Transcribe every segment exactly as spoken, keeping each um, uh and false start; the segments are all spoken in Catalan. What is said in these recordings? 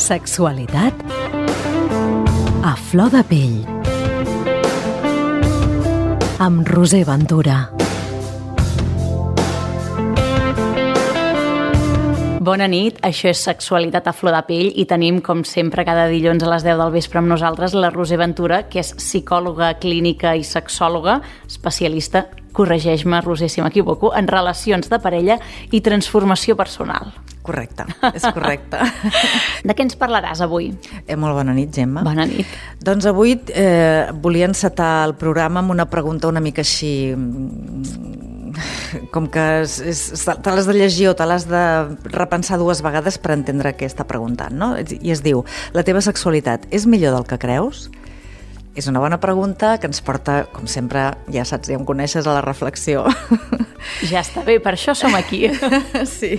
Sexualitat a flor de pell amb Roser Ventura. Bona nit, això és Sexualitat a flor de pell i tenim, com sempre, cada dilluns a les deu del vespre amb nosaltres la Roser Ventura, que és psicòloga clínica i sexòloga, especialista, corregeix-me, Roser, si m'equivoco, en relacions de parella i transformació personal. Correcte, és correcte. De què ens parlaràs avui? Eh, molt bona nit, Gemma. Bona nit. Doncs avui eh, volia encetar el programa amb una pregunta una mica així, com que és, és, te l'has de llegir o te l'has de repensar dues vegades per entendre què està preguntant, no? I es diu, la teva sexualitat és millor del que creus? És una bona pregunta que ens porta, com sempre, ja saps, ja em coneixes, a la reflexió. Ja està bé, per això som aquí. Sí.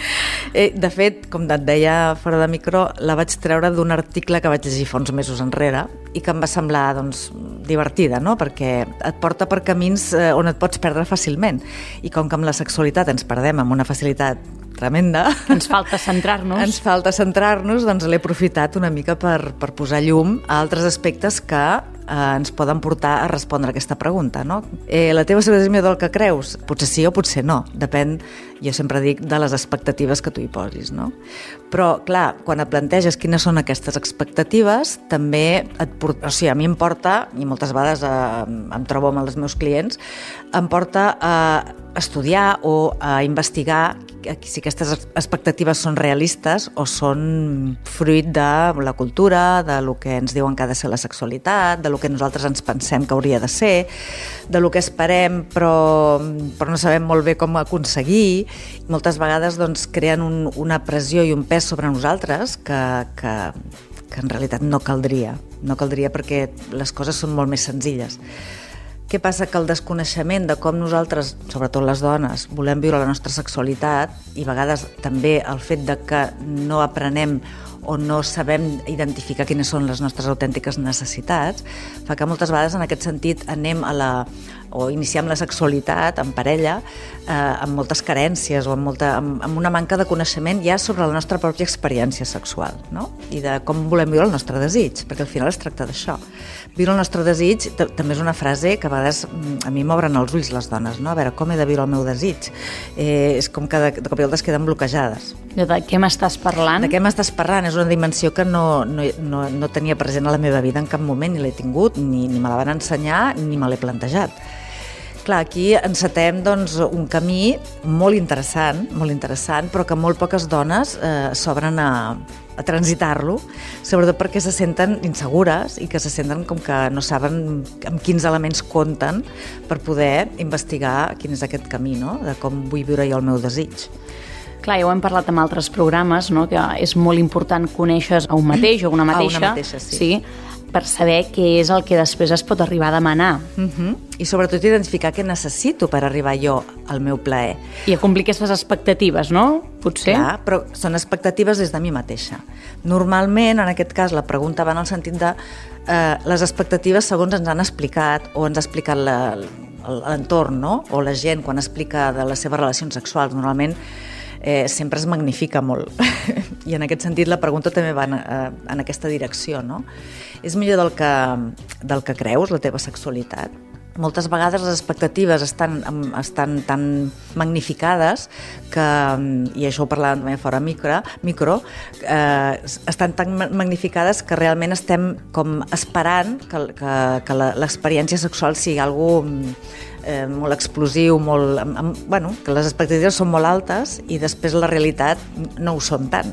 Eh, de fet, com et deia fora de micro, la vaig treure d'un article que vaig llegir fa uns mesos enrere i que em va semblar, doncs, divertida, no? Perquè et porta per camins eh, on et pots perdre fàcilment. I com que amb la sexualitat ens perdem amb una facilitat tremenda. Ens falta centrar-nos. Ens falta centrar-nos, doncs l'he aprofitat una mica per, per posar llum a altres aspectes que eh, ens poden portar a respondre aquesta pregunta, no? Eh, la teva sexualitat és millor del que creus? Potser sí o potser no. Depèn, jo sempre dic, de les expectatives que tu hi posis, no? Però, clar, quan et planteges quines són aquestes expectatives, també et porta... O sigui, a mi em porta, i moltes vegades eh, em trobo amb els meus clients, em porta a estudiar o a investigar si aquestes expectatives són realistes o són fruit de la cultura, de lo que ens diuen que ha de ser la sexualitat, de lo que nosaltres ens pensem que hauria de ser, de lo que esperem però, però no sabem molt bé com aconseguir. Moltes vegades doncs, creen un, una pressió i un pes sobre nosaltres que, que, que en realitat no caldria. No caldria perquè les coses són molt més senzilles. Què passa? Que el desconeixement de com nosaltres, sobretot les dones, volem viure la nostra sexualitat i a vegades també el fet de que no aprenem o no sabem identificar quines són les nostres autèntiques necessitats, fa que moltes vegades en aquest sentit anem a la o iniciem la sexualitat en parella eh, amb moltes carències o amb, molta, amb, amb una manca de coneixement ja sobre la nostra pròpia experiència sexual, no? I de com volem viure el nostre desig, perquè al final es tracta d'això. Viure el nostre desig també és una frase que a vegades a mi m'obren els ulls les dones, no? A veure, com he de viure el meu desig? Eh, és com que de, de cop i volta es queden bloquejades. De què m'estàs parlant? De què m'estàs parlant? És una dimensió que no, no, no, no tenia present a la meva vida en cap moment, ni l'he tingut, ni, ni me la van ensenyar, ni me l'he plantejat. Clar, aquí encetem doncs, un camí molt interessant, molt interessant, però que molt poques dones eh, s'obren a, a transitar-lo, sobretot perquè se senten insegures i que se senten com que no saben amb quins elements compten per poder investigar quin és aquest camí, no? De com vull viure jo el meu desig. Clar, ja ho hem parlat amb altres programes, no? Que és molt important conèixer a un mateix o una mateixa, a una mateixa sí. Sí, per saber què és el que després es pot arribar a demanar. Uh-huh. I sobretot identificar què necessito per arribar jo al meu plaer. I a complir aquestes expectatives, no? Potser? Clar, però són expectatives des de mi mateixa. Normalment, en aquest cas, la pregunta va en el sentit de eh, les expectatives segons ens han explicat o ens ha explicat la, l'entorn, no? O la gent quan explica de les seves relacions sexuals. Normalment Eh, sempre es magnifica molt i en aquest sentit la pregunta també va en, eh, en aquesta direcció, no? És millor del que, del que creus, la teva sexualitat? Moltes vegades les expectatives estan, estan tan magnificades que, i això ho parlàvem també fora micro, micro eh, estan tan magnificades que realment estem com esperant que, que, que l'experiència sexual sigui algo eh, molt explosiu, molt, amb, bueno, que les expectatives són molt altes i després la realitat no ho són tant.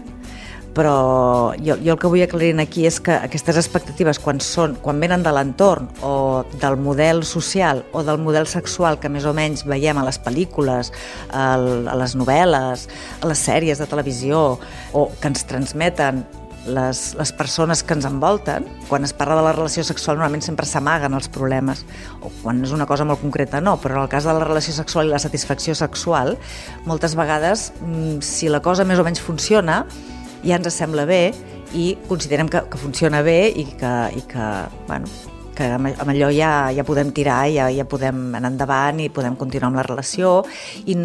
Però jo, jo el que vull aclarir aquí és que aquestes expectatives quan, són, quan venen de l'entorn o del model social o del model sexual que més o menys veiem a les pel·lícules, a les novel·les, a les sèries de televisió o que ens transmeten les, les persones que ens envolten, quan es parla de la relació sexual normalment sempre s'amaguen els problemes, o quan és una cosa molt concreta no, però en el cas de la relació sexual i la satisfacció sexual, moltes vegades, si la cosa més o menys funciona, ja ens sembla bé i considerem que, que funciona bé i que, i que, bueno, que amb allò ja, ja podem tirar, ja, ja podem anar endavant i podem continuar amb la relació i no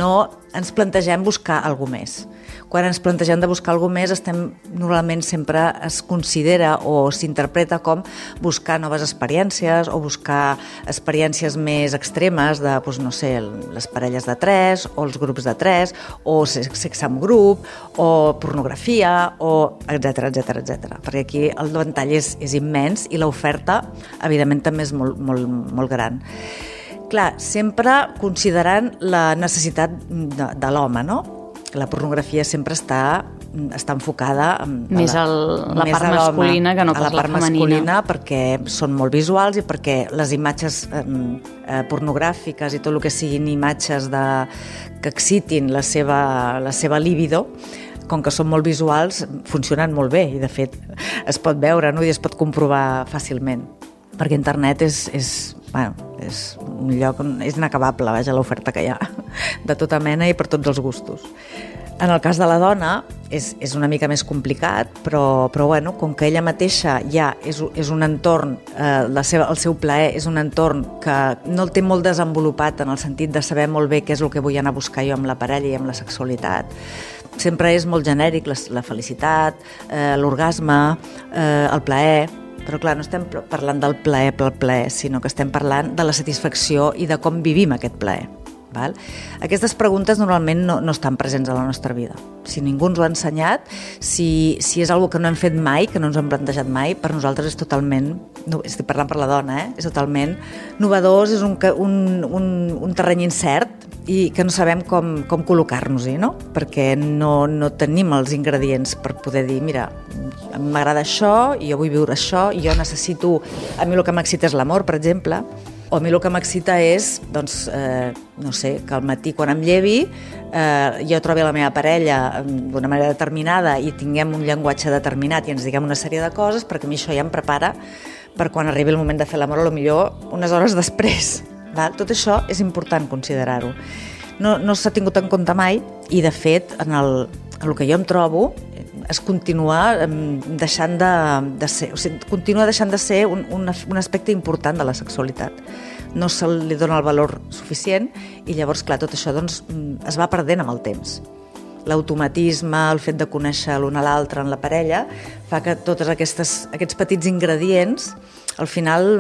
ens plantegem buscar alguna més. Quan ens plantegem de buscar alguna més, estem, normalment sempre es considera o s'interpreta com buscar noves experiències o buscar experiències més extremes de, doncs, no sé, les parelles de tres o els grups de tres o sexe en grup o pornografia o etcètera, etcètera, etcètera. Perquè aquí el ventall és, és immens i l'oferta, evidentment, també és molt, molt, molt gran. Clar, sempre considerant la necessitat de, de l'home, no? La pornografia sempre està, està enfocada a més a la més part a masculina que no pas a la part la femenina. masculina, perquè són molt visuals i perquè les imatges eh, eh, pornogràfiques i tot el que siguin imatges de, que excitin la seva, la seva libido, com que són molt visuals, funcionen molt bé i de fet es pot veure, no? I es pot comprovar fàcilment, perquè internet és, és, bueno, és un lloc on és inacabable, vaja, l'oferta que hi ha de tota mena i per tots els gustos. En el cas de la dona és, és una mica més complicat, però, però bueno, com que ella mateixa ja és, és un entorn, eh, la seva, el seu plaer és un entorn que no el té molt desenvolupat en el sentit de saber molt bé què és el que vull anar a buscar jo amb la parella i amb la sexualitat. Sempre és molt genèric la, la felicitat, eh, l'orgasme, eh, el plaer, però clar, no estem parlant del plaer pel plaer, sinó que estem parlant de la satisfacció i de com vivim aquest plaer. Val? Aquestes preguntes normalment no, no estan presents a la nostra vida. Si ningú ens ho ha ensenyat, si, si és una cosa que no hem fet mai, que no ens hem plantejat mai, per nosaltres és totalment, no, estic parlant per la dona, eh? És totalment novedós, és un, un, un, un terreny incert i que no sabem com, com col·locar-nos-hi, no? Perquè no, no tenim els ingredients per poder dir, mira, m'agrada això, i jo vull viure això, i jo necessito... A mi el que m'excita és l'amor, per exemple, o a mi el que m'excita és, doncs, eh, no sé, que al matí quan em llevi eh, jo trobi la meva parella d'una manera determinada i tinguem un llenguatge determinat i ens diguem una sèrie de coses, perquè a mi això ja em prepara per quan arribi el moment de fer l'amor, a lo millor unes hores després. Val? Tot això és important considerar-ho. No, no s'ha tingut en compte mai i, de fet, en el, en el que jo em trobo, es continua deixant de, de ser, o sigui, continua deixant de ser un, un, un aspecte important de la sexualitat. No se li dona el valor suficient i llavors, clar, tot això doncs, es va perdent amb el temps. L'automatisme, el fet de conèixer l'un a l'altre en la parella, fa que tots aquests petits ingredients al final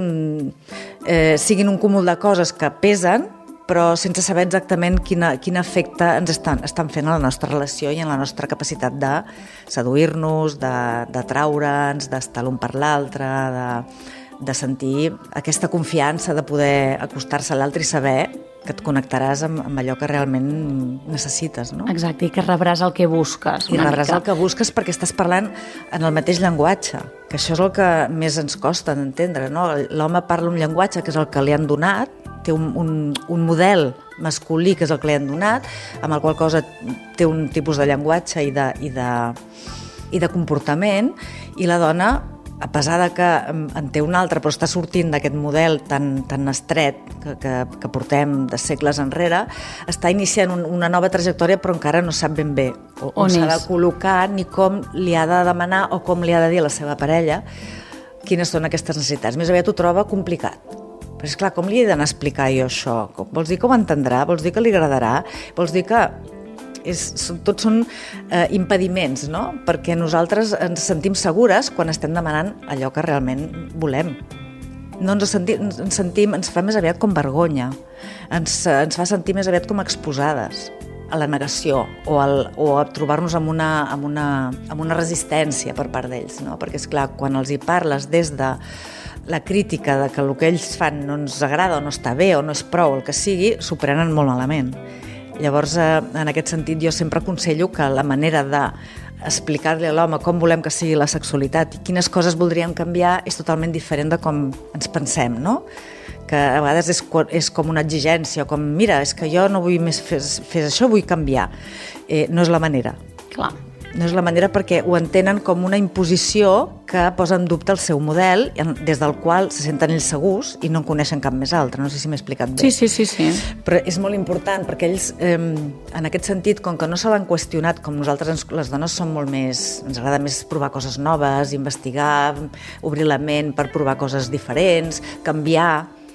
eh, siguin un cúmul de coses que pesen, però sense saber exactament quina, quin efecte ens estan, estan fent a la nostra relació i en la nostra capacitat de seduir-nos, de, de traure'ns, d'estar l'un per l'altre, de, de sentir aquesta confiança de poder acostar-se a l'altre i saber que et connectaràs amb, amb allò que realment necessites, no? Exacte, i que rebràs el que busques. I rebràs el que busques perquè estàs parlant en el mateix llenguatge, que això és el que més ens costa d'entendre, no? L'home parla un llenguatge que és el que li han donat, té un, un, un model masculí que és el que li han donat, amb el qual cosa té un tipus de llenguatge i de, i de, i de comportament, i la dona, a pesar de que en té un altre, però està sortint d'aquest model tan, tan estret que, que, que portem de segles enrere, està iniciant un, una nova trajectòria però encara no sap ben bé on, on s'ha de col·locar ni com li ha de demanar o com li ha de dir a la seva parella quines són aquestes necessitats. Més aviat ho troba complicat. Però és clar, com li he d'anar a explicar jo això? Vols dir que ho entendrà? Vols dir que li agradarà? Vols dir que és, tots són eh, impediments, no? Perquè nosaltres ens sentim segures quan estem demanant allò que realment volem. No ens sentim, ens sentim, ens fa més aviat com vergonya, ens, ens fa sentir més aviat com exposades a la negació o, al, o a trobar-nos amb una, amb, una, amb una resistència per part d'ells, no? Perquè, és clar, quan els hi parles des de la crítica de que el que ells fan no ens agrada o no està bé o no és prou, el que sigui, s'ho prenen molt malament. Llavors, eh, en aquest sentit, jo sempre aconsello que la manera d'explicar-li a l'home com volem que sigui la sexualitat i quines coses voldríem canviar és totalment diferent de com ens pensem, no? Que a vegades és, és com una exigència, com, mira, és que jo no vull més fer, fer això, vull canviar. Eh, no és la manera. Clar. No és la manera perquè ho entenen com una imposició que posa en dubte el seu model, des del qual se senten ells segurs i no en coneixen cap més altre. No sé si m'he explicat bé. Sí, sí, sí, sí. Però és molt important perquè ells, eh, en aquest sentit, com que no se l'han qüestionat, com nosaltres, ens, les dones som molt més... Ens agrada més provar coses noves, investigar, obrir la ment per provar coses diferents, canviar...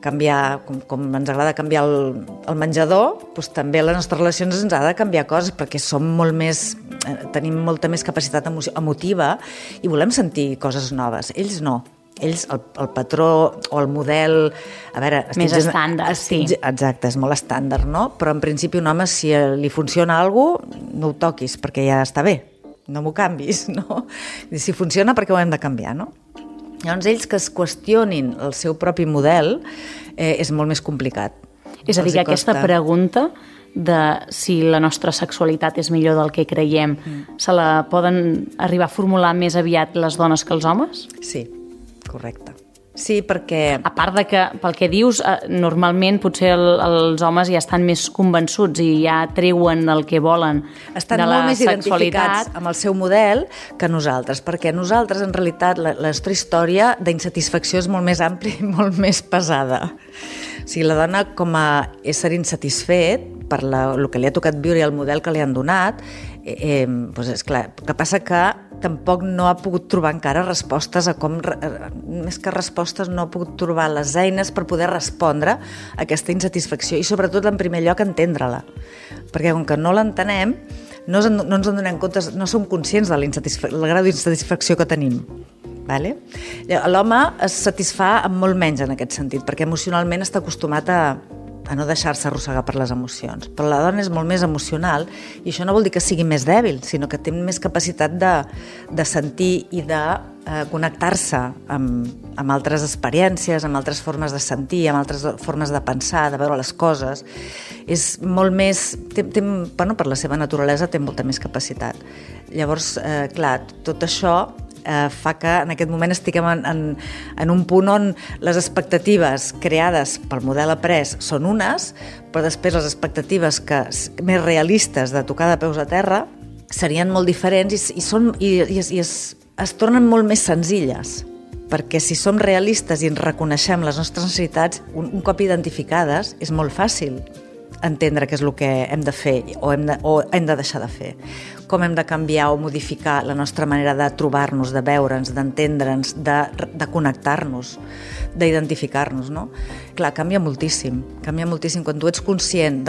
canviar, com, com ens agrada canviar el, el menjador, doncs també a les nostres relacions ens ha de canviar coses, perquè som molt més, tenim molta més capacitat emotiva i volem sentir coses noves. Ells no. Ells, el, el patró o el model... A veure, més estàndard, sí. Exacte, és molt estàndard, no? Però en principi un home, si li funciona alguna cosa, no ho toquis, perquè ja està bé. No m'ho canvis, no? I si funciona, per què ho hem de canviar, no? Llavors, ells que es qüestionin el seu propi model eh, és molt més complicat. És a dir, que aquesta pregunta de si la nostra sexualitat és millor del que creiem, mm. se la poden arribar a formular més aviat les dones que els homes? Sí, correcte. Sí, perquè... A part de que, pel que dius, normalment potser el, els homes ja estan més convençuts i ja treuen el que volen estan de la molt més sexualitat. Identificats amb el seu model que nosaltres, perquè nosaltres, en realitat, la, la nostra història d'insatisfacció és molt més àmplia i molt més pesada. O sigui, la dona, com a ésser insatisfet per la, el que li ha tocat viure i el model que li han donat, eh, eh, doncs és clar, el que passa que tampoc no ha pogut trobar encara respostes a com, més que respostes, no ha pogut trobar les eines per poder respondre a aquesta insatisfacció i sobretot, en primer lloc, entendre-la. Perquè com que no l'entenem, no, no ens en donem compte, no som conscients del grau d'insatisfacció que tenim. Vale? L'home es satisfà amb molt menys en aquest sentit, perquè emocionalment està acostumat a a no deixar-se arrossegar per les emocions. Però la dona és molt més emocional i això no vol dir que sigui més dèbil, sinó que té més capacitat de, de sentir i de eh, connectar-se amb, amb altres experiències, amb altres formes de sentir, amb altres formes de pensar, de veure les coses. És molt més... Té, té, bueno, per la seva naturalesa té molta més capacitat. Llavors, eh, clar, tot això Eh, fa que en aquest moment estiguem en, en, en un punt on les expectatives creades pel model après són unes, però després les expectatives que, més realistes de tocar de peus a terra serien molt diferents i, i, són, i, i, es, i es, es tornen molt més senzilles, perquè si som realistes i ens reconeixem les nostres necessitats, un, un cop identificades, és molt fàcil entendre què és el que hem de fer o hem de, o hem de deixar de fer, com hem de canviar o modificar la nostra manera de trobar-nos, de veure'ns, d'entendre'ns, de, de connectar-nos, d'identificar-nos, no? Clar, canvia moltíssim, canvia moltíssim. Quan tu ets conscient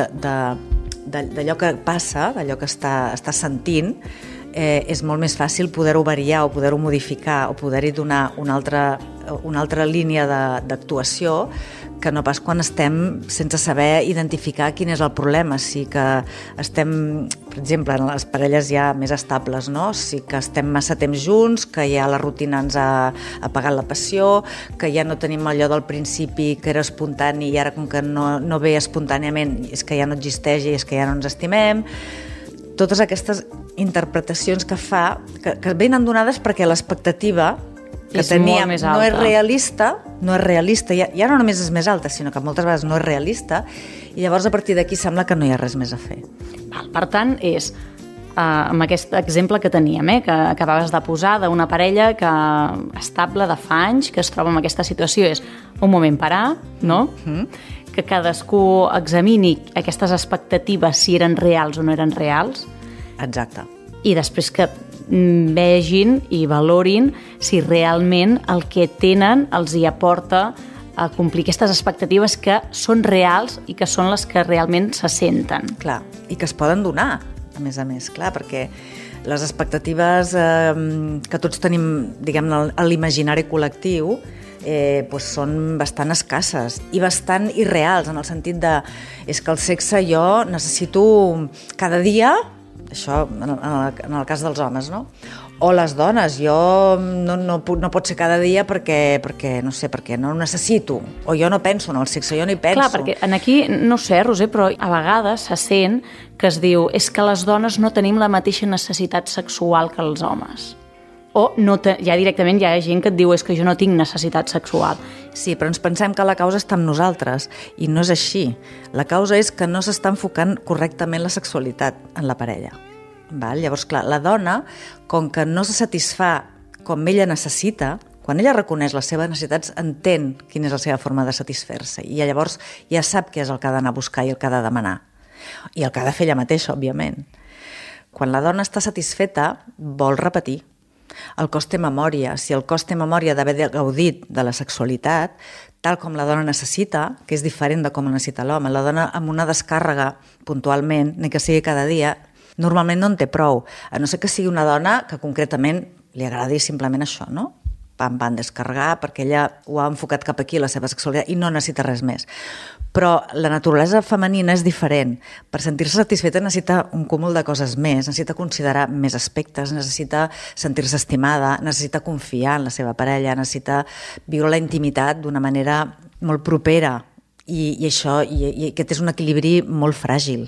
d'allò que passa, d'allò que està, estàs sentint, eh, és molt més fàcil poder-ho variar o poder-ho modificar o poder-hi donar una altra, una altra línia d'actuació que no pas quan estem sense saber identificar quin és el problema. Si que estem, per exemple, en les parelles ja més estables, no? Si que estem massa temps junts, que ja la rutina ens ha apagat la passió, que ja no tenim allò del principi que era espontani i ara com que no, no ve espontàniament és que ja no existeix i és que ja no ens estimem. Totes aquestes interpretacions que fa, que, que venen donades perquè l'expectativa que és teníem no és realista, no és realista, ja, ja no només és més alta, sinó que moltes vegades no és realista, i llavors a partir d'aquí sembla que no hi ha res més a fer. Val, per tant, és uh, amb aquest exemple que teníem, eh, que acabaves de posar d'una parella que estable de fa anys, que es troba en aquesta situació, és un moment parar, no? Mm-hmm. Que cadascú examini aquestes expectatives si eren reals o no eren reals. Exacte. I després que vegin i valorin si realment el que tenen els hi aporta a complir aquestes expectatives que són reals i que són les que realment se senten. Clar, i que es poden donar, a més a més, clar, perquè les expectatives eh, que tots tenim, diguem-ne, a l'imaginari col·lectiu eh, doncs són bastant escasses i bastant irreals, en el sentit de és que el sexe jo necessito cada dia. Això en el, en el cas dels homes, no? O les dones, jo no, no, no pot ser cada dia perquè, perquè, no sé, perquè no ho necessito, o jo no penso en el sexe, jo no hi penso. Clar, perquè en aquí, no sé, Roser, però a vegades se sent que es diu és que les dones no tenim la mateixa necessitat sexual que els homes. O no te, ja directament hi ha gent que et diu és que jo no tinc necessitat sexual. Sí, però ens pensem que la causa està amb nosaltres, i no és així. La causa és que no s'està enfocant correctament la sexualitat en la parella. Val? Llavors, clar, la dona, com que no se satisfà com ella necessita, quan ella reconeix les seves necessitats, entén quina és la seva forma de satisfer-se, i llavors ja sap què és el que ha d'anar a buscar i el que ha de demanar. I el que ha de fer ella mateixa, òbviament. Quan la dona està satisfeta, vol repetir. El cos té memòria. Si el cos té memòria d'haver gaudit de la sexualitat, tal com la dona necessita, que és diferent de com la necessita l'home. La dona amb una descàrrega puntualment, ni que sigui cada dia, normalment no en té prou, a no ser que sigui una dona que concretament li agradi simplement això, no? Pam, van descarregar, perquè ella ho ha enfocat cap aquí, la seva sexualitat, i no necessita res més. Però la naturalesa femenina és diferent. Per sentir-se satisfeta necessita un cúmul de coses més, necessita considerar més aspectes, necessita sentir-se estimada, necessita confiar en la seva parella, necessita viure la intimitat d'una manera molt propera, i, i això, i, i aquest és un equilibri molt fràgil.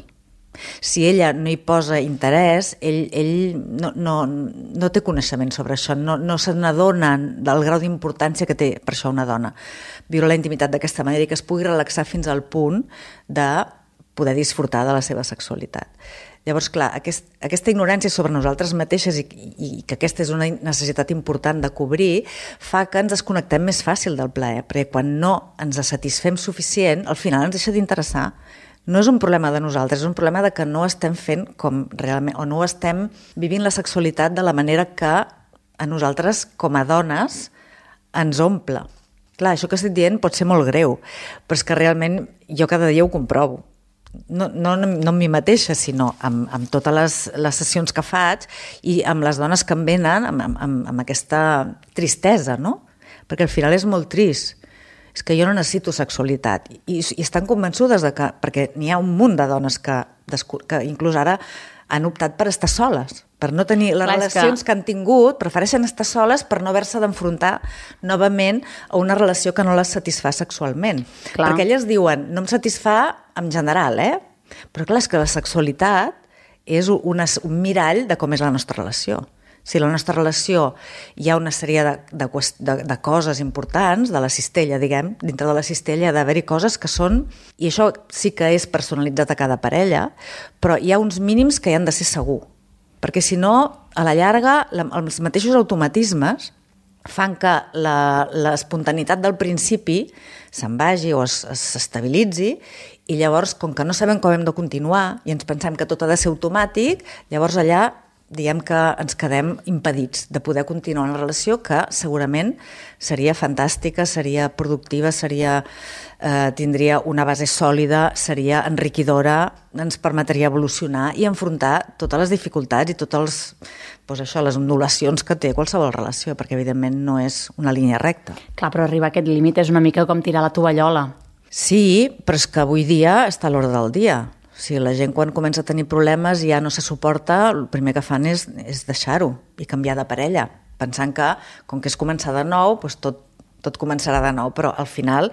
Si ella no hi posa interès, ell, ell no, no, no té coneixement sobre això, no, no se n'adona del grau d'importància que té per això una dona. Viure la intimitat d'aquesta manera i que es pugui relaxar fins al punt de poder disfrutar de la seva sexualitat. Llavors, clar, aquest, aquesta ignorància sobre nosaltres mateixes i, i que aquesta és una necessitat important de cobrir fa que ens desconnectem més fàcil del plaer, perquè quan no ens satisfem suficient, al final ens deixa d'interessar. No és un problema de nosaltres, és un problema de que no estem fent com realment, o no estem vivint la sexualitat de la manera que a nosaltres, com a dones, ens omple. Clar, això que estic dient pot ser molt greu, però és que realment jo cada dia ho comprovo. No, no, no amb mi mateixa, sinó amb, amb totes les, les sessions que faig i amb les dones que em venen amb, amb, amb aquesta tristesa, no? Perquè al final és molt trist. És que jo no necessito sexualitat. I, i estan convençudes de que, perquè n'hi ha un munt de dones que, que inclús ara han optat per estar soles, per no tenir les Clar, relacions que... que han tingut, prefereixen estar soles per no haver-se d'enfrontar novament a una relació que no les satisfà sexualment. Clar. Perquè elles diuen, no em satisfà en general, eh? Però clar, és que la sexualitat és una, un mirall de com és la nostra relació. Si la nostra relació hi ha una sèrie de, de, de, de coses importants, de la cistella, diguem, dintre de la cistella ha d'haver-hi coses que són, i això sí que és personalitzat a cada parella, però hi ha uns mínims que hi han de ser segur, perquè si no, a la llarga, la, els mateixos automatismes fan que la, l'espontaneïtat del principi se'n vagi o es, s'estabilitzi, i llavors, com que no sabem com hem de continuar i ens pensem que tot ha de ser automàtic, llavors allà diguem que ens quedem impedits de poder continuar una relació que segurament seria fantàstica, seria productiva, seria, eh, tindria una base sòlida, seria enriquidora, ens permetria evolucionar i enfrontar totes les dificultats i totes els, doncs això, les ondulacions que té qualsevol relació, perquè evidentment no és una línia recta. Clar, però arribar a aquest límit és una mica com tirar la tovallola. Sí, però és que avui dia està a l'ordre del dia. O sigui, la gent quan comença a tenir problemes i ja no se suporta, el primer que fan és, és deixar-ho i canviar de parella, pensant que, com que és començar de nou, doncs tot, tot començarà de nou, però al final,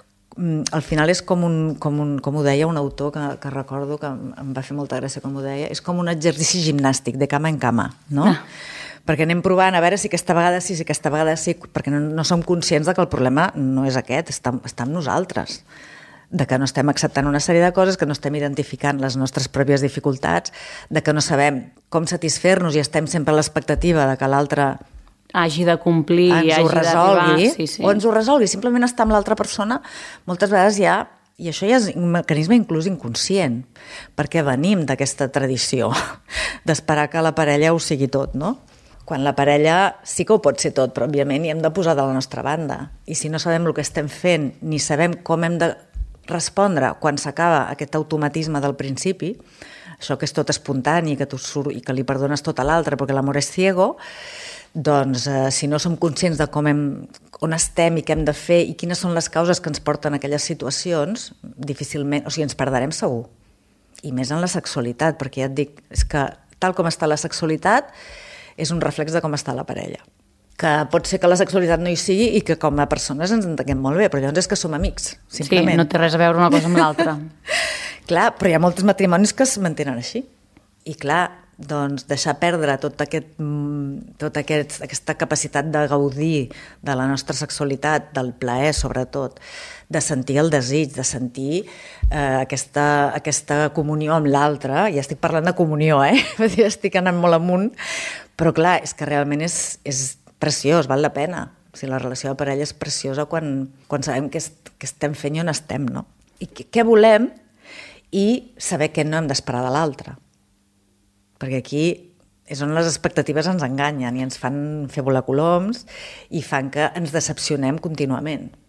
al final és com, un, com, un, com ho deia un autor que, que recordo que em va fer molta gràcia com ho deia, és com un exercici gimnàstic de cama en cama, no? Ah. Perquè anem provant a veure si aquesta vegada sí, si aquesta vegada sí, perquè no, no som conscients de que el problema no és aquest, està, està amb nosaltres, de que no estem acceptant una sèrie de coses, que no estem identificant les nostres pròpies dificultats, de que no sabem com satisfer-nos i estem sempre a l'expectativa de que l'altre hagi de complir i hagi resolgui, sí, sí. o ens ho resolgui, simplement estar amb l'altra persona, moltes vegades ja, i això ja és un mecanisme inclús inconscient, perquè venim d'aquesta tradició d'esperar que la parella ho sigui tot, no? Quan la parella sí que ho pot ser tot, però òbviament hi hem de posar de la nostra banda, i si no sabem el que estem fent, ni sabem com hem de respondre quan s'acaba aquest automatisme del principi, això que és tot espontani que tu surt i que li perdones tot a l'altre perquè l'amor és ciego, doncs eh, si no som conscients de com hem, on estem i què hem de fer i quines són les causes que ens porten a aquelles situacions, difícilment, o sigui, ens perdrem segur. I més en la sexualitat, perquè ja et dic, és que tal com està la sexualitat és un reflex de com està la parella. Que pot ser que la sexualitat no hi sigui i que com a persones ens entenguem molt bé, però llavors és que som amics, simplement. Sí, no té res a veure una cosa amb l'altra. Clar, però hi ha molts matrimonis que es mantenen així. I clar, doncs deixar perdre tot aquest, tot aquest, aquesta capacitat de gaudir de la nostra sexualitat, del plaer sobretot, de sentir el desig, de sentir eh, aquesta, aquesta comunió amb l'altre. Ja estic parlant de comunió, eh? Estic anant molt amunt, però clar, és que realment és, és preciós, val la pena. O sigui, la relació de parella és preciosa quan, quan sabem què, est, què estem fent i on estem, no? I què, què volem i saber què no hem d'esperar de l'altre. Perquè aquí és on les expectatives ens enganyen i ens fan fer volar coloms i fan que ens decepcionem contínuament.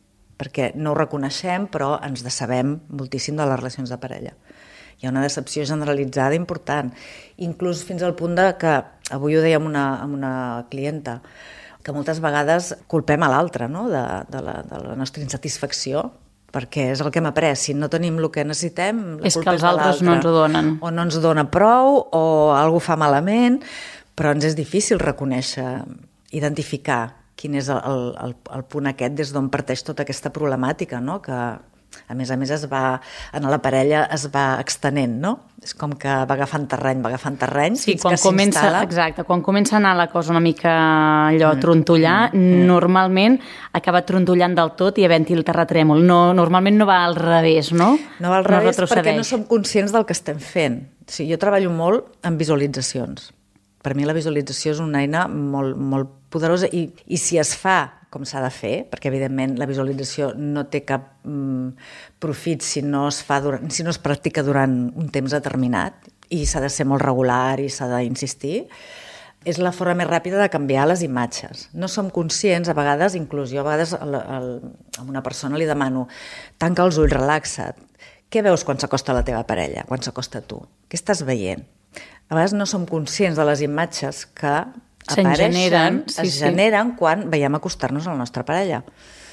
perquè no ho reconeixem, però ens decebem moltíssim de les relacions de parella. Hi ha una decepció generalitzada important, inclús fins al punt de que, avui ho deia amb una, amb una clienta, que moltes vegades culpem a l'altre, no? de, de, la, de la nostra insatisfacció, perquè és el que hem après. Si no tenim el que necessitem, la és culpa que els altres no ens ho donen. O no ens dona prou, o algú fa malament, però ens és difícil reconèixer, identificar quin és el, el, el punt aquest des d'on parteix tota aquesta problemàtica, no? Que a més a més es va, en la parella es va extenent, no? És com que va agafant terreny, va agafant terreny, sí, fins quan que comença, s'instal·la. exacte, quan comença a anar la cosa una mica allò mm. trontollar, mm. normalment acaba trontollant del tot i havent-hi el terratrèmol. No, normalment no va al revés, no? No va al revés no perquè no som conscients del que estem fent. O sigui, jo treballo molt en visualitzacions. Per mi la visualització és una eina molt, molt poderosa i, i si es fa com s'ha de fer, perquè evidentment la visualització no té cap mm, profit si no es fa durant, si no es practica durant un temps determinat i s'ha de ser molt regular i s'ha d'insistir, és la forma més ràpida de canviar les imatges. No som conscients, a vegades, inclús jo a vegades el, el, a una persona li demano tanca els ulls, relaxa't. Què veus quan s'acosta la teva parella, quan s'acosta tu? Què estàs veient? A vegades no som conscients de les imatges que apareixen, generen, sí, es generen sí. quan veiem acostar-nos a la nostra parella.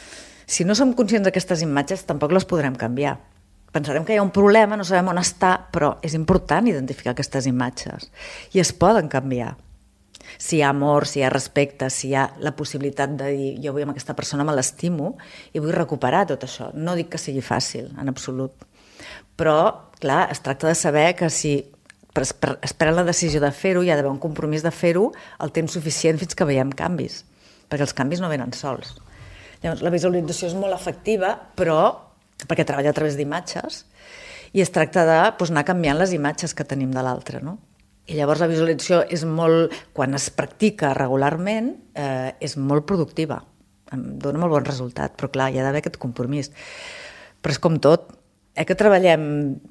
Si no som conscients d'aquestes imatges, tampoc les podrem canviar. Pensarem que hi ha un problema, no sabem on està, però és important identificar aquestes imatges. I es poden canviar. Si hi ha amor, si hi ha respecte, si hi ha la possibilitat de dir jo vull amb aquesta persona, me l'estimo i vull recuperar tot això. No dic que sigui fàcil, en absolut. Però, clar, es tracta de saber que si es pren la decisió de fer-ho, hi ha d'haver un compromís de fer-ho el temps suficient fins que veiem canvis, perquè els canvis no venen sols. Llavors, la visualització és molt efectiva, però perquè treballa a través d'imatges, i es tracta de doncs, anar canviant les imatges que tenim de l'altre, no? I llavors la visualització és molt, quan es practica regularment, eh, és molt productiva, em dona molt bon resultat, però clar, hi ha d'haver aquest compromís. Però és com tot, eh que treballem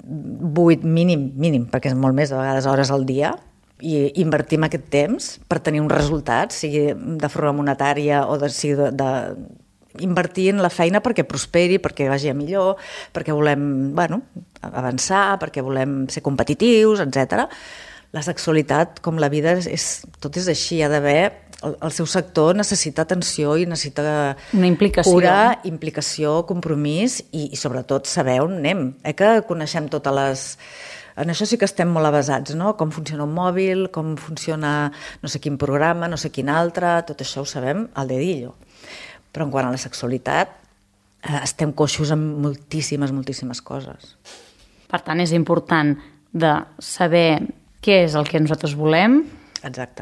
vuit mínim, mínim, perquè és molt més, a vegades hores al dia, i invertim aquest temps per tenir un resultat, sigui de forma monetària o de, sigui de, de invertir en la feina perquè prosperi, perquè vagi a millor, perquè volem, bueno, avançar, perquè volem ser competitius, etcètera. La sexualitat, com la vida, és, tot és així, hi ha d'haver... El, el seu sector necessita atenció i necessita una implicació. Cura, implicació, compromís i, i sobretot saber on anem. Eh que coneixem totes les... En això sí que estem molt avasats, no? Com funciona un mòbil, com funciona no sé quin programa, no sé quin altre, tot això ho sabem al dedillo. Però en quant a la sexualitat, eh, estem coixos amb moltíssimes, moltíssimes coses. Per tant, és important de saber què és el que nosaltres volem. Exacte.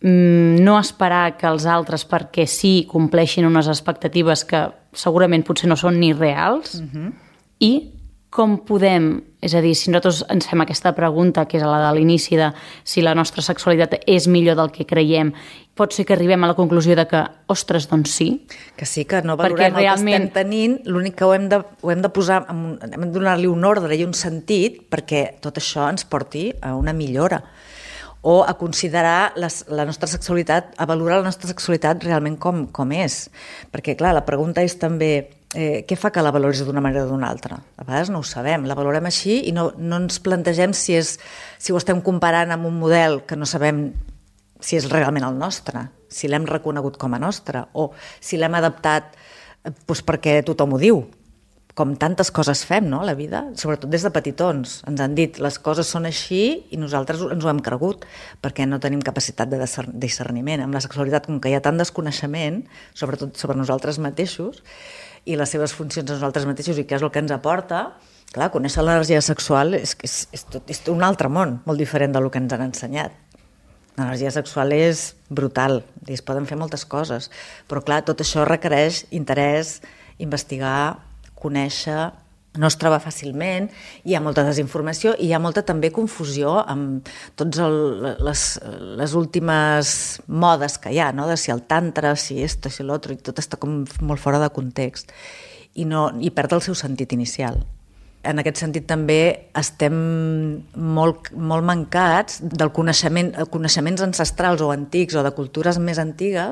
No esperar que els altres, perquè sí, compleixin unes expectatives que segurament potser no són ni reals. Uh-huh. I com podem, és a dir, si nosaltres ens fem aquesta pregunta, que és la de l'inici de si la nostra sexualitat és millor del que creiem, pot ser que arribem a la conclusió de que, ostres, doncs sí. Que sí, que no valorem realment... el que estem tenint, l'únic que ho hem de, ho hem de posar, hem de donar-li un ordre i un sentit perquè tot això ens porti a una millora. O a considerar les, la nostra sexualitat, a valorar la nostra sexualitat realment com, com és. Perquè, clar, la pregunta és també eh, què fa que la valoris d'una manera o d'una altra? A vegades no ho sabem, la valorem així i no, no ens plantegem si, és, si ho estem comparant amb un model que no sabem si és realment el nostre, si l'hem reconegut com a nostre o si l'hem adaptat eh, doncs perquè tothom ho diu. Com tantes coses fem, no?, a la vida, sobretot des de petitons. Ens han dit, les coses són així i nosaltres ens ho hem cregut, perquè no tenim capacitat de discerniment. Amb la sexualitat, com que hi ha tant desconeixement, sobretot sobre nosaltres mateixos, i les seves funcions a nosaltres mateixos i què és el que ens aporta, clar, conèixer l'energia sexual és, és, és, tot, és un altre món, molt diferent del que ens han ensenyat. L'energia sexual és brutal, i es poden fer moltes coses, però clar, tot això requereix interès, investigar, conèixer, no es troba fàcilment, hi ha molta desinformació i hi ha molta també confusió amb tots el, les, les últimes modes que hi ha, no? De si el tantra, si esto, si l'altre, i tot està com molt fora de context i, no, i perd el seu sentit inicial. En aquest sentit també estem molt, molt mancats del coneixement, coneixements ancestrals o antics o de cultures més antigues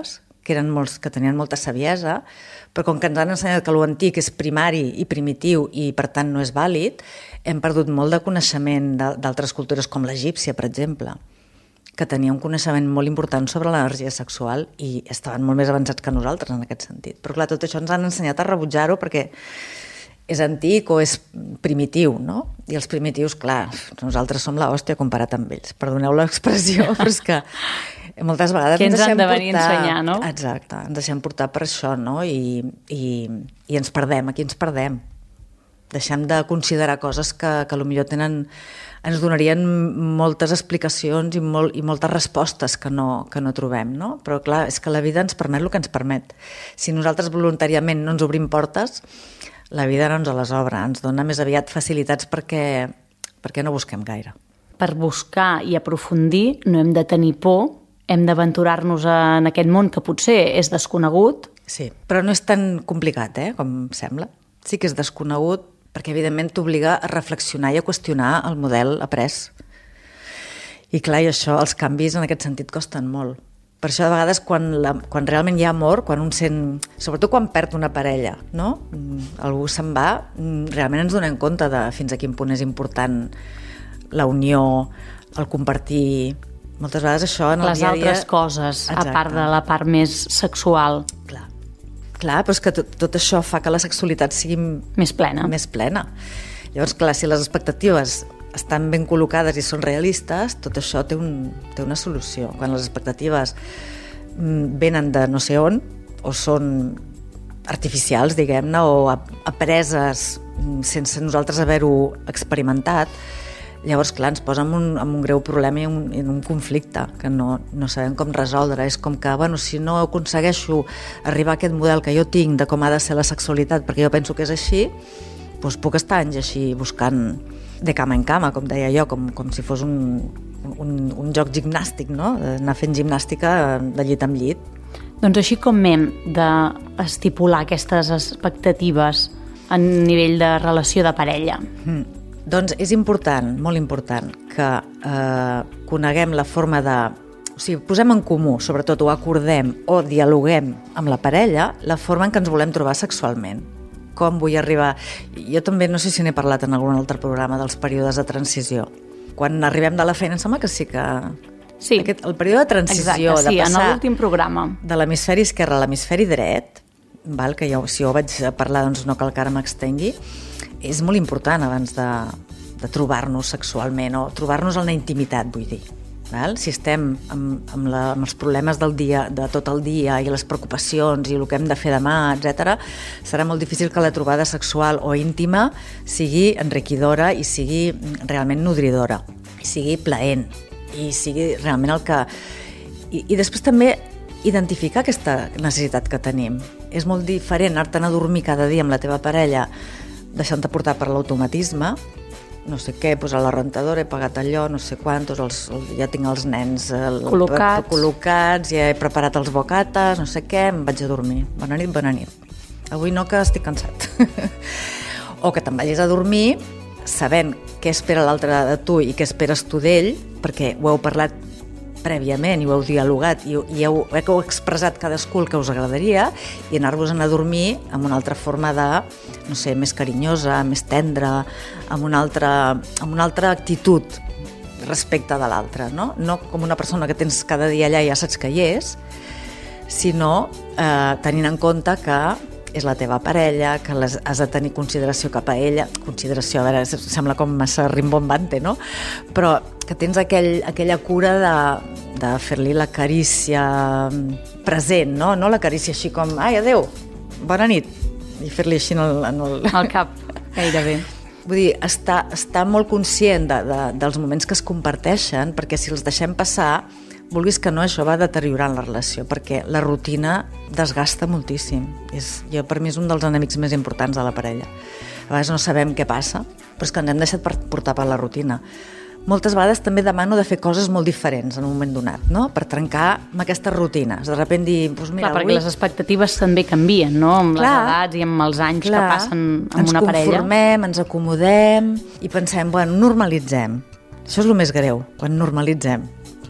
que, eren molts, que tenien molta saviesa, però com que ens han ensenyat que l'antic és primari i primitiu i per tant no és vàlid, hem perdut molt de coneixement d'altres cultures com l'egípcia, per exemple, que tenia un coneixement molt important sobre l'energia sexual i estaven molt més avançats que nosaltres en aquest sentit. Però clar, tot això ens han ensenyat a rebutjar-ho perquè és antic o és primitiu, no? I els primitius, clar, nosaltres som l'hòstia comparat amb ells. Perdoneu l'expressió, però és que moltes vegades que ens ens deixem han de venir portar... a ensenyar, no? Exacte, ens deixem portar per això, no? I, i, i ens perdem, aquí ens perdem. Deixem de considerar coses que, que potser tenen, ens donarien moltes explicacions i, molt, i moltes respostes que no, que no trobem, no? Però clar, és que la vida ens permet el que ens permet. Si nosaltres voluntàriament no ens obrim portes, la vida no ens les obre, ens dona més aviat facilitats perquè, perquè no busquem gaire. Per buscar i aprofundir no hem de tenir por, hem d'aventurar-nos en aquest món que potser és desconegut. Sí, però no és tan complicat, eh, com sembla. Sí que és desconegut perquè evidentment t'obliga a reflexionar i a qüestionar el model après. I clar, i això, els canvis en aquest sentit costen molt. Per això, de vegades, quan, la, quan realment hi ha amor, quan un sent... Sobretot quan perd una parella, no? Algú se'n va, realment ens donem compte de fins a quin punt és important la unió, el compartir... Moltes vegades això en el les dia a dia... altres coses, Exacte. A part de la part més sexual. Clar, clar, però és que tot, tot això fa que la sexualitat sigui... Més plena. Més plena. Llavors, clar, si les expectatives estan ben col·locades i són realistes, tot això té, un, té una solució. Quan les expectatives venen de no sé on, o són artificials, diguem-ne, o apreses sense nosaltres haver-ho experimentat, llavors, clar, ens posa en un, en un greu problema i un, en un conflicte que no, no sabem com resoldre. És com que, bueno, si no aconsegueixo arribar a aquest model que jo tinc de com ha de ser la sexualitat, perquè jo penso que és així, doncs puc estar anys així buscant de cama en cama, com deia jo, com, com si fos un, un, un joc gimnàstic, no? Anar fent gimnàstica de llit en llit. Doncs així com hem d'estipular aquestes expectatives a nivell de relació de parella. Mm. Doncs és important, molt important, que eh, coneguem la forma de... O sigui, posem en comú, sobretot, o acordem o dialoguem amb la parella la forma en què ens volem trobar sexualment. Com vull arribar... Jo també, no sé si n'he parlat en algun altre programa dels períodes de transició. Quan arribem de la feina, em sembla que sí que... Sí. Aquest, el període de transició, exacte, sí, de passar en l'últim programa. de l'hemisferi esquerre a l'hemisferi dret, val, que jo, si jo vaig parlar, doncs no cal que ara m'extengui, és molt important abans de, de trobar-nos sexualment, o trobar-nos en la intimitat, vull dir. Val? Si estem amb, amb, la, amb els problemes del dia, de tot el dia i les preocupacions i el que hem de fer demà, etcètera, serà molt difícil que la trobada sexual o íntima sigui enriquidora i sigui realment nodridora, i sigui plaent, i sigui realment el que... I, i després també identificar aquesta necessitat que tenim. És molt diferent anar-te'n a dormir cada dia amb la teva parella deixant-te portar per l'automatisme, no sé què, posar la rentadora, he pagat allò, no sé quantos, els, ja tinc els nens el, col·locats. col·locats, ja he preparat els bocates, no sé què, em vaig a dormir. Bona nit, bona nit. Avui no, que estic cansat. O que te'n vagis a dormir sabent què espera l'altre de tu i què esperes tu d'ell, perquè ho heu parlat prèviament i ho heu dialogat i, i heu, heu expressat cadascú el que us agradaria, i anar-vos a dormir amb una altra forma de, no sé, més carinyosa, més tendra, amb una altra, amb una altra actitud respecte de l'altre, no? No com una persona que tens cada dia allà i ja saps que hi és, sinó eh, tenint en compte que és la teva parella, que les, has de tenir consideració cap a ella, consideració, a veure, sembla com massa rimbombante, no? Però que tens aquell, aquella cura de, de fer-li la carícia present, no? No la carícia així com, ai, adeu, bona nit, i fer-li així en el... En el... Al cap, gairebé. Vull dir, estar, estar molt conscient de, de, dels moments que es comparteixen, perquè si els deixem passar, vulguis que no, això va deteriorant la relació, perquè la rutina desgasta moltíssim. És, jo, per mi és un dels enemics més importants de la parella. A vegades no sabem què passa, però és que ens hem deixat portar per la rutina. Moltes vegades també demano de fer coses molt diferents en un moment donat, no? Per trencar amb aquestes rutines. De sobte dir, doncs mira, clar, perquè avui... les expectatives també canvien, no? Amb clar, les edats i amb els anys clar, que passen amb una parella. Ens conformem, ens acomodem i pensem, bueno, normalitzem. Això és el més greu, quan normalitzem.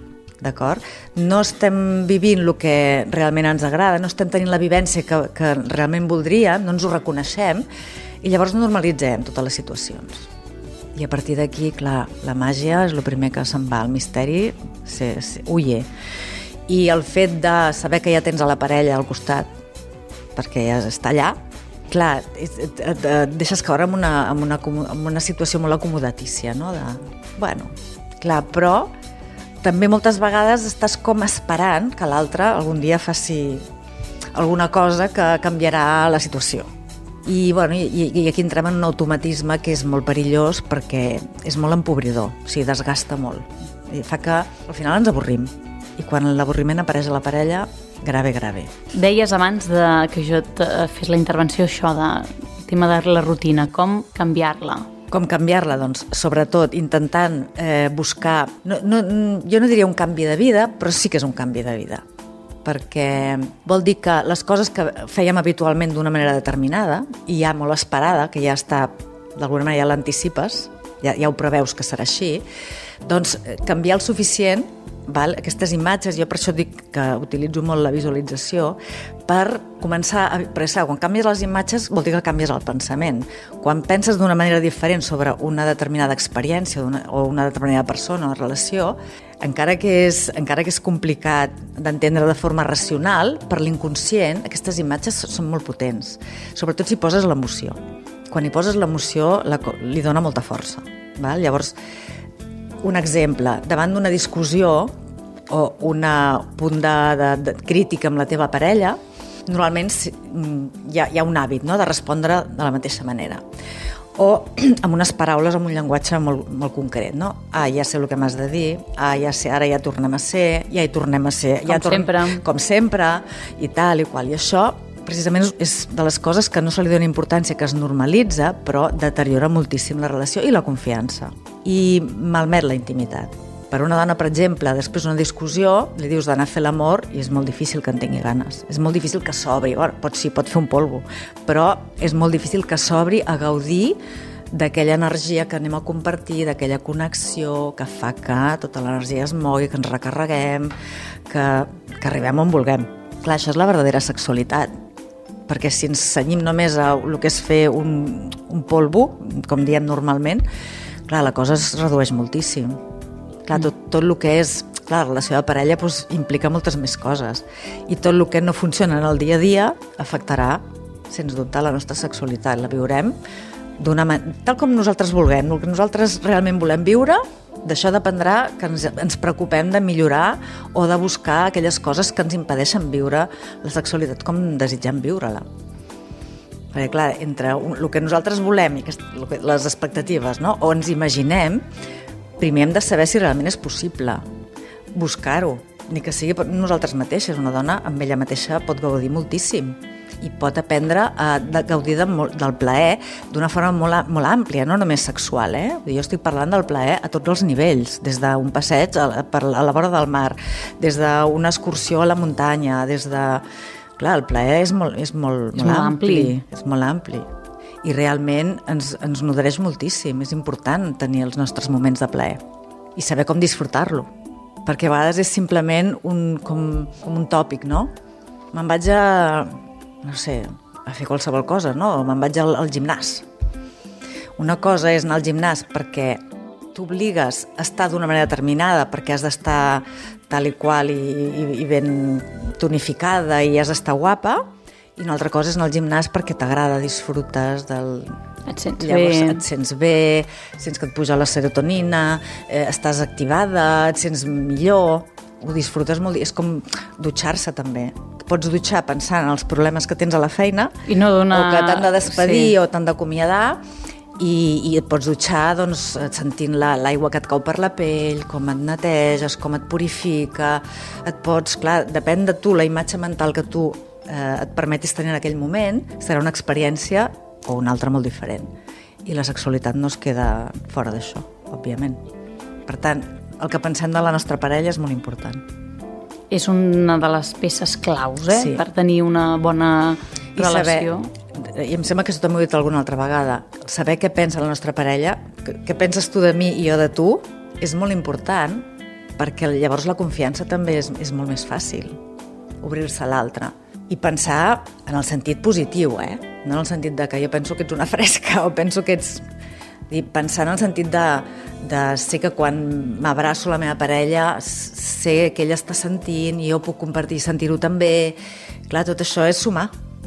d'acord? No estem vivint el que realment ens agrada, no estem tenint la vivència que, que realment voldríem, no ens ho reconeixem, i llavors normalitzem totes les situacions. I a partir d'aquí, clar, la màgia és el primer que se'n va, el misteri se, se, huye. I el fet de saber que ja tens a la parella al costat, perquè ja està allà, clar, et, et, et, et deixes caure en una, en una, en una situació molt acomodatícia, no? De, bueno, clar, però també moltes vegades estàs com esperant que l'altre algun dia faci alguna cosa que canviarà la situació. I, bueno, i, i aquí entrem en un automatisme que és molt perillós perquè és molt empobridor, o sigui, desgasta molt. I fa que al final ens avorrim. I quan l'avorriment apareix a la parella, grave, grave. Deies abans de que jo et fes la intervenció això de tema de la rutina, com canviar-la? Com canviar-la? Doncs, sobretot, intentant eh, buscar... No, no, jo no diria un canvi de vida, però sí que és un canvi de vida. Perquè vol dir que les coses que fèiem habitualment d'una manera determinada, i ja molt esperada, que ja està, d'alguna manera ja l'anticipes, ja, ja ho preveus que serà així, doncs canviar el suficient, val? Aquestes imatges, jo per això dic que utilitzo molt la visualització, per començar a... Perquè quan canvies les imatges vol dir que canvies el pensament. Quan penses d'una manera diferent sobre una determinada experiència una, o una determinada persona o relació, encara que és, encara que és complicat d'entendre de forma racional, per l'inconscient aquestes imatges són molt potents, sobretot si poses l'emoció. Quan hi poses l'emoció la, li dona molta força. Val? Llavors, un exemple, davant d'una discussió o un punt de, de, de crítica amb la teva parella, normalment hi ha, hi ha un hàbit, no?, de respondre de la mateixa manera. O amb unes paraules, amb un llenguatge molt, molt concret, no? Ah, ja sé el que m'has de dir, ah, ja sé, ara ja tornem a ser, ja hi tornem a ser... Com ja torn... sempre. Com sempre, i tal i qual. I això, precisament, és de les coses que no se li dona importància, que es normalitza, però deteriora moltíssim la relació i la confiança. I malmet la intimitat. Per una dona, per exemple, després d'una discussió, li dius d'anar a fer l'amor i és molt difícil que en tingui ganes. És molt difícil que s'obri. Bueno, pot, sí, pot fer un polvo, però és molt difícil que s'obri a gaudir d'aquella energia que anem a compartir, d'aquella connexió que fa que tota l'energia es mogui, que ens recarreguem, que, que arribem on vulguem. Clar, això és la verdadera sexualitat, perquè si ens cenyim només a el que és fer un, un polvo, com diem normalment, clar, la cosa es redueix moltíssim. Clar, tot, tot el que és... Clar, la relació de parella doncs, implica moltes més coses. I tot el que no funciona en el dia a dia afectarà, sens dubte, la nostra sexualitat. La viurem d'una manera... Tal com nosaltres vulguem, el que nosaltres realment volem viure, d'això dependrà que ens, ens preocupem de millorar o de buscar aquelles coses que ens impedeixen viure la sexualitat com desitgem viure-la. Perquè, clar, entre el que nosaltres volem i les expectatives, no?, o ens imaginem, primer hem de saber si realment és possible buscar-ho, ni que sigui per nosaltres mateixes. Una dona amb ella mateixa pot gaudir moltíssim i pot aprendre a gaudir de molt, del plaer d'una forma molt, molt àmplia, no només sexual. Eh? Jo estic parlant del plaer a tots els nivells, des d'un passeig a la, a la vora del mar, des d'una excursió a la muntanya, des de... Clar, el plaer és molt, és molt, és molt, molt ampli. ampli. És molt ampli. I realment ens, ens nodreix moltíssim. És important tenir els nostres moments de plaer i saber com disfrutar-lo, perquè a vegades és simplement un, com, com un tòpic, no? Me'n vaig a, no sé, a fer qualsevol cosa, no? O me'n vaig al, al gimnàs. Una cosa és anar al gimnàs perquè t'obligues a estar d'una manera determinada, perquè has d'estar tal i qual i, i, i ben tonificada i has d'estar guapa, i una altra cosa és anar al gimnàs perquè t'agrada, disfrutes del... Et sents Llavors, bé. et sents bé, sents que et puja la serotonina, eh, estàs activada, et sents millor, ho disfrutes molt. És com dutxar-se també. Pots dutxar pensant en els problemes que tens a la feina, I no dona... o que t'han de despedir, sí. o t'han d'acomiadar, i, i et pots dutxar doncs, sentint la, l'aigua que et cau per la pell, com et neteges, com et purifica. Et pots, clar, depèn de tu, la imatge mental que tu eh, et permetis tenir en aquell moment, serà una experiència o una altra molt diferent. I la sexualitat no es queda fora d'això, òbviament. Per tant, el que pensem de la nostra parella és molt important. És una de les peces claus, eh? Sí. Per tenir una bona I relació. Saber, i em sembla que això també ho he dit alguna altra vegada, saber què pensa la nostra parella, què penses tu de mi i jo de tu, és molt important, perquè llavors la confiança també és, és molt més fàcil, obrir-se a l'altre. I pensar en el sentit positiu, eh? No en el sentit de que jo penso que ets una fresca o penso que ets... I pensar en el sentit de, de ser que quan m'abraço la meva parella sé que ella està sentint i jo puc compartir i sentir-ho també. Clar, tot això és sumar.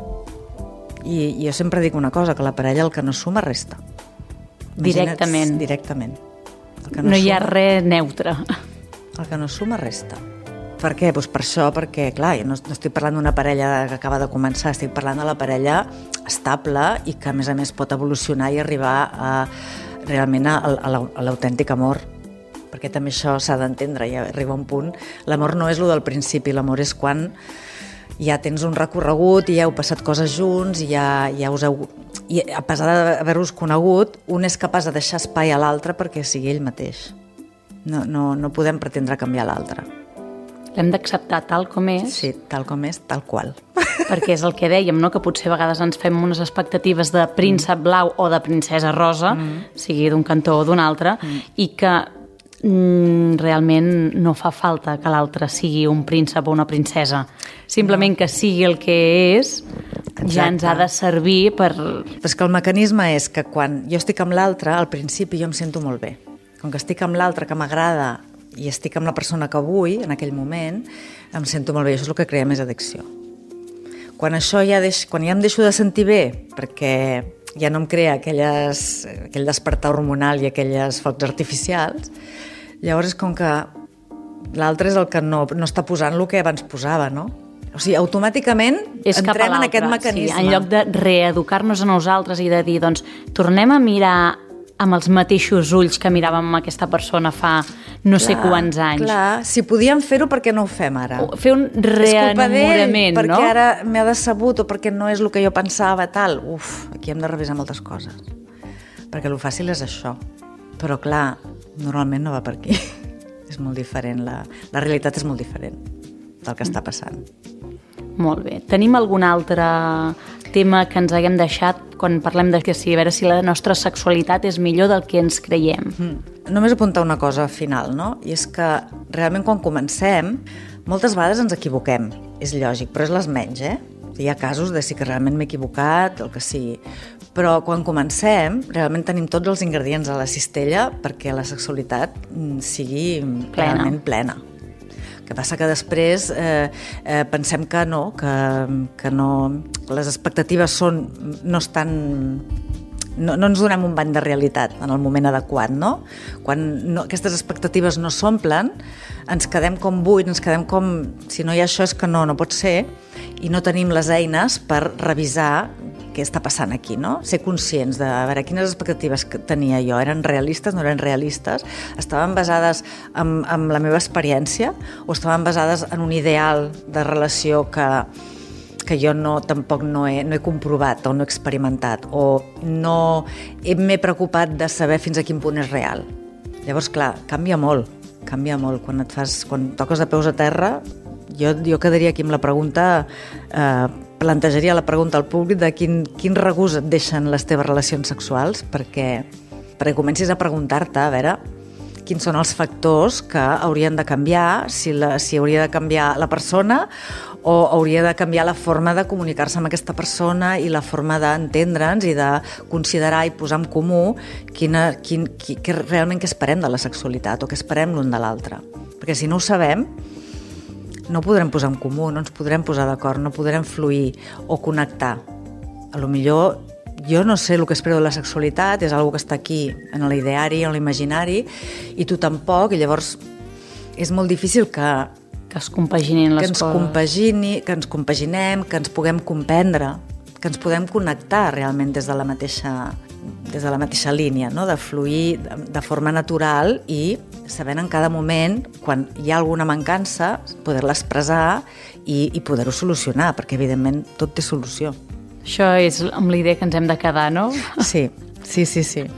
I, i jo sempre dic una cosa, que la parella el que no suma resta. Imagina't, directament. Directament. El que no, no hi suma, ha res neutre. El que no suma resta. Per què? Doncs per això, perquè, clar, jo no, no estic parlant d'una parella que acaba de començar, estic parlant de la parella estable i que, a més a més, pot evolucionar i arribar a, realment a, a l'autèntic amor. Perquè també això s'ha d'entendre, ja arriba un punt. L'amor no és lo del principi, l'amor és quan ja tens un recorregut i ja heu passat coses junts i ja, ja us heu... I a pesar d'haver-vos conegut, un és capaç de deixar espai a l'altre perquè sigui ell mateix. No, no, no podem pretendre canviar l'altre. L'hem d'acceptar tal com és. Sí, tal com és, tal qual. Perquè és el que dèiem, no? Que potser a vegades ens fem unes expectatives de príncep blau o de princesa rosa, mm. sigui d'un cantó o d'un altre, mm. i que mm, realment no fa falta que l'altre sigui un príncep o una princesa. Simplement no. Que sigui el que és, exacte. Ja ens ha de servir per... Però és que el mecanisme és que quan jo estic amb l'altre, al principi jo em sento molt bé. Com que estic amb l'altre que m'agrada i estic amb la persona que vull, en aquell moment, em sento molt bé. Això és el que crea més addicció. Quan això ja, deix, quan ja em deixo de sentir bé, perquè ja no em crea aquelles, aquell despertar hormonal i aquelles focs artificials, llavors és com que l'altre és el que no, no està posant el que abans posava, no? O sigui, automàticament és entrem en aquest mecanisme. Sí, en lloc de reeducar-nos a nosaltres i de dir, doncs, tornem a mirar amb els mateixos ulls que miràvem aquesta persona fa no clar, sé quants anys. Clar, si podíem fer-ho, per què no ho fem ara? O fer un reenamorament, no? Perquè ara m'ha decebut o perquè no és el que jo pensava, tal. Uf, aquí hem de revisar moltes coses. Perquè el fàcil és això. Però clar, normalment no va per aquí. És molt diferent, la, la realitat és molt diferent del que està passant. Molt bé. Tenim algun altre tema que ens haguem deixat quan parlem de que sí, a veure si la nostra sexualitat és millor del que ens creiem? Mm. Només apuntar una cosa final, no? I és que realment quan comencem, moltes vegades ens equivoquem. És lògic, però és les menys, eh? Hi ha casos de si que realment m'he equivocat, el que sigui. Però quan comencem, realment tenim tots els ingredients a la cistella perquè la sexualitat sigui plena. Realment plena. El que passa que després eh, eh, pensem que no, que, que no, les expectatives són, no estan... No, no ens donem un bany de realitat en el moment adequat, no? Quan no, aquestes expectatives no s'omplen, ens quedem com buits, ens quedem com... Si no hi ha això és que no, no pot ser, i no tenim les eines per revisar què està passant aquí, no? Ser conscients de a veure quines expectatives que tenia jo, eren realistes, no eren realistes, estaven basades en, en la meva experiència o estaven basades en un ideal de relació que, que jo no, tampoc no he, no he comprovat o no he experimentat o no m'he preocupat de saber fins a quin punt és real. Llavors, clar, canvia molt, canvia molt. Quan et fas, quan toques de peus a terra, jo, jo quedaria aquí amb la pregunta... Eh, plantejaria la pregunta al públic de quin, quin regust et deixen les teves relacions sexuals perquè, perquè comencis a preguntar-te a veure quins són els factors que haurien de canviar, si, la, si hauria de canviar la persona o hauria de canviar la forma de comunicar-se amb aquesta persona i la forma d'entendre'ns i de considerar i posar en comú quina, quin, qui, que realment què esperem de la sexualitat o què esperem l'un de l'altre. Perquè si no ho sabem, no ho podrem posar en comú, no ens podrem posar d'acord, no podrem fluir o connectar. A lo millor jo no sé el que espero de la sexualitat, és una que està aquí en l'ideari, en l'imaginari, i tu tampoc, i llavors és molt difícil que, que es compaginin les que ens coses. Compagini, que ens compaginem, que ens puguem comprendre, que ens podem connectar realment des de la mateixa, des de la mateixa línia, no? De fluir de, de forma natural i sabent en cada moment, quan hi ha alguna mancança, poder-la expressar i, i poder-ho solucionar, perquè evidentment tot té solució. Això és amb la idea que ens hem de quedar, no? Sí, sí, sí, sí.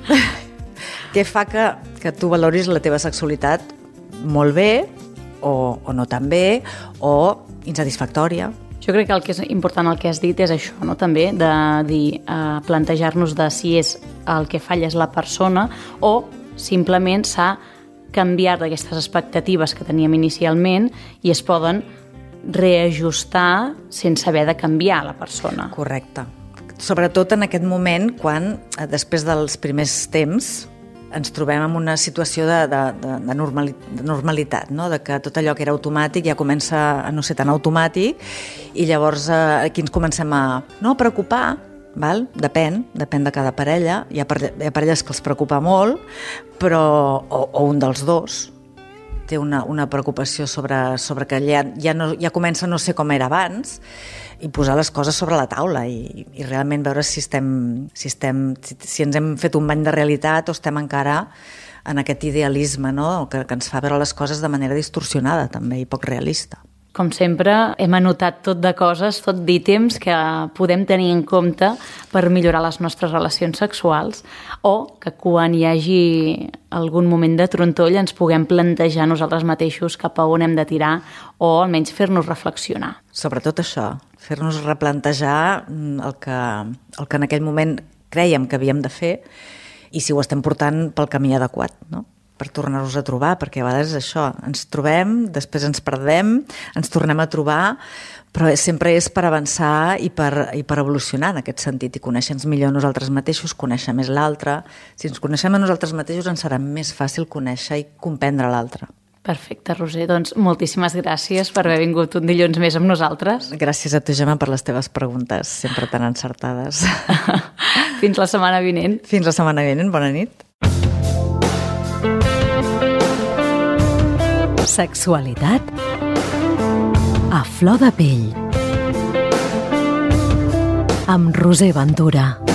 Què fa que, que tu valoris la teva sexualitat molt bé o, o no tan bé o insatisfactòria? Jo crec que el que és important el que has dit és això, no? També de dir, eh, plantejar-nos de si és el que falla és la persona o simplement s'ha canviar d'aquestes expectatives que teníem inicialment i es poden reajustar sense haver de canviar la persona. Correcte. Sobretot en aquest moment quan, després dels primers temps, ens trobem en una situació de, de, de, de, normali, de normalitat, no? De que tot allò que era automàtic ja comença a no ser tan automàtic i llavors eh, aquí ens comencem a no a preocupar, val? Depèn, depèn de cada parella. Hi ha, hi ha parelles que els preocupa molt, però, o, o un dels dos té una, una preocupació sobre, sobre que ja, ja, no, ja comença a no ser com era abans i posar les coses sobre la taula i, i realment veure si, estem, si, estem, si, si ens hem fet un bany de realitat o estem encara en aquest idealisme, no? que, que ens fa veure les coses de manera distorsionada també i poc realista. Com sempre, hem anotat tot de coses, tot d'ítems que podem tenir en compte per millorar les nostres relacions sexuals o que quan hi hagi algun moment de trontoll ens puguem plantejar nosaltres mateixos cap a on hem de tirar o almenys fer-nos reflexionar. Sobretot això, fer-nos replantejar el que, el que en aquell moment crèiem que havíem de fer i si ho estem portant pel camí adequat, no? Per tornar-nos a trobar, perquè a vegades és això, ens trobem, després ens perdem, ens tornem a trobar, però sempre és per avançar i per, i per evolucionar en aquest sentit i conèixer-nos millor nosaltres mateixos, conèixer més l'altre. Si ens coneixem a nosaltres mateixos ens serà més fàcil conèixer i comprendre l'altre. Perfecte, Roser. Doncs moltíssimes gràcies per haver vingut un dilluns més amb nosaltres. Gràcies a tu, Gemma, per les teves preguntes, sempre tan encertades. Fins la setmana vinent. Fins la setmana vinent. Bona nit. Sexualitat a flor de pell amb Roser Ventura.